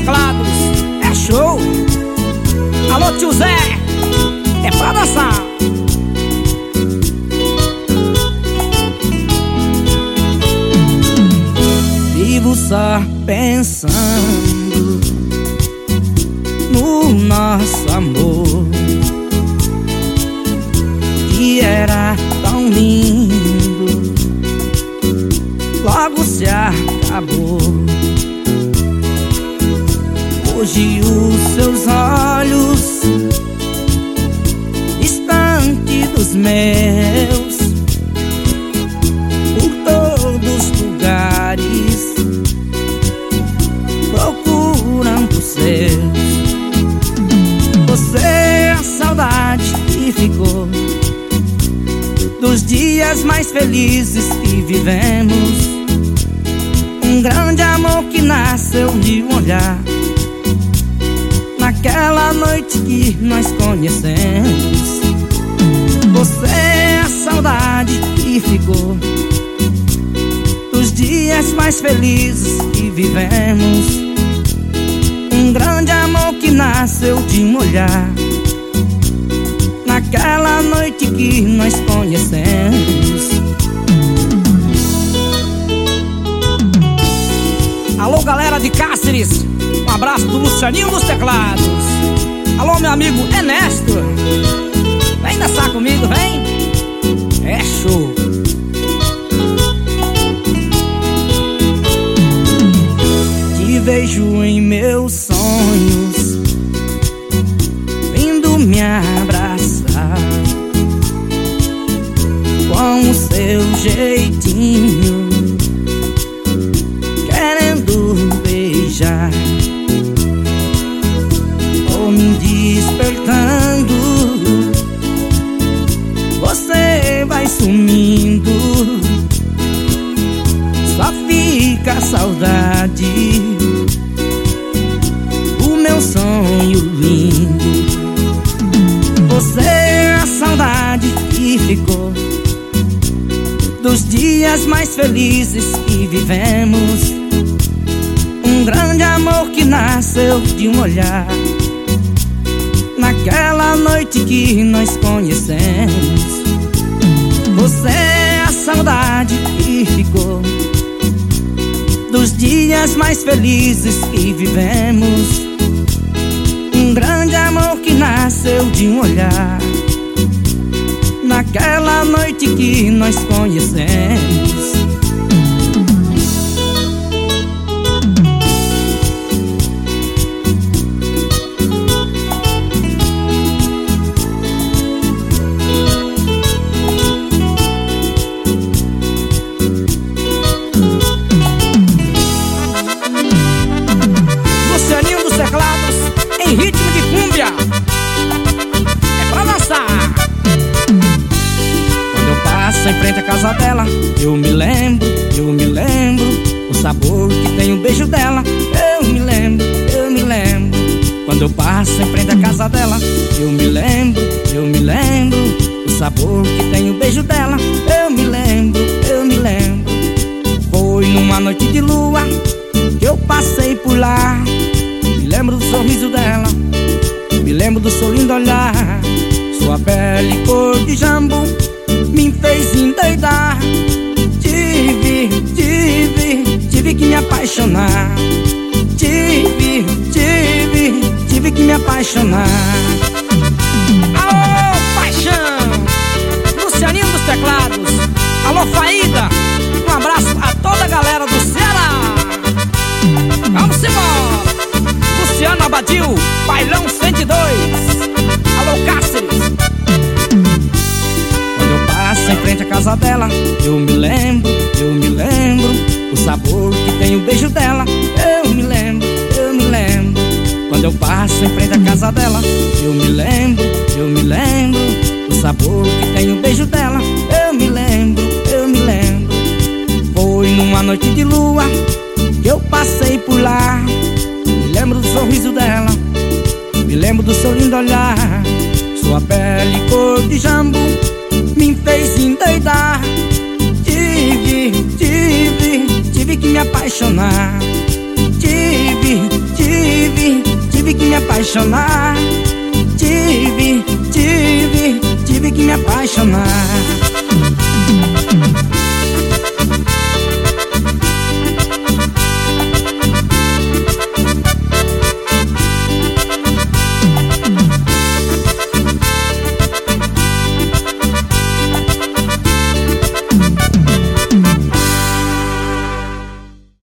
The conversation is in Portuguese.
teclados. É show. Alô, tio Zé, é pra dançar. Vivo só pensando no nosso amor, que era tão lindo, logo se acabou. Hoje os seus olhos, distante dos meus, por todos os lugares, procurando os seus. Você é a saudade que ficou dos dias mais felizes que vivemos, um grande amor que nasceu de um olhar, naquela noite que nós conhecemos. Você é a saudade que ficou dos dias mais felizes que vivemos, um grande amor que nasceu de um olhar, naquela noite que nós conhecemos. Alô, galera de Cáceres, um abraço do Lucianinho dos teclados. Alô, meu amigo Ernesto, vem dançar comigo, vem. É show. Te vejo em meus sonhos, vindo me abraçar, com o seu jeitinho, querendo beijar. Tô me despertando, você vai sumindo, só fica a saudade, o meu sonho lindo. Você é a saudade que ficou dos dias mais felizes que vivemos, um grande amor que nasceu de um olhar, naquela noite que nós conhecemos. Você é a saudade que ficou dos dias mais felizes que vivemos, um grande amor que nasceu de um olhar, naquela noite que nós conhecemos. Lucianinho dos teclados, em ritmo de cúmbia, é pra dançar. Quando eu passo em frente à casa dela, eu me lembro o sabor que tem o beijo dela. Eu me lembro. Quando eu passo em frente à casa dela, eu me lembro o sabor que tem o beijo dela. Eu me lembro. Foi numa noite de lua que eu passei por lá. Me lembro do sorriso dela, me lembro do seu lindo olhar. Sua pele cor de jambo me fez endoidar. Tive que me apaixonar. Tive que me apaixonar. Alô, paixão, Lucianinho dos teclados. Alô, Faída, um abraço a toda a galera do Ceará. Vamos embora. Luciano Abadio, Bailão 102. Alô, Cáceres. Quando eu passo em frente à casa dela, eu me lembro o sabor que tem o beijo dela. Eu me lembro. Quando eu passo em frente à casa dela, eu me lembro o sabor que tem o beijo dela. Eu me lembro. Foi numa noite de lua que eu passei por lá. Me lembro do sorriso dela, me lembro do seu lindo olhar. Sua pele cor de jambo me fez endoidar. Tive que me apaixonar. Tive apaixonar. Tive que me apaixonar.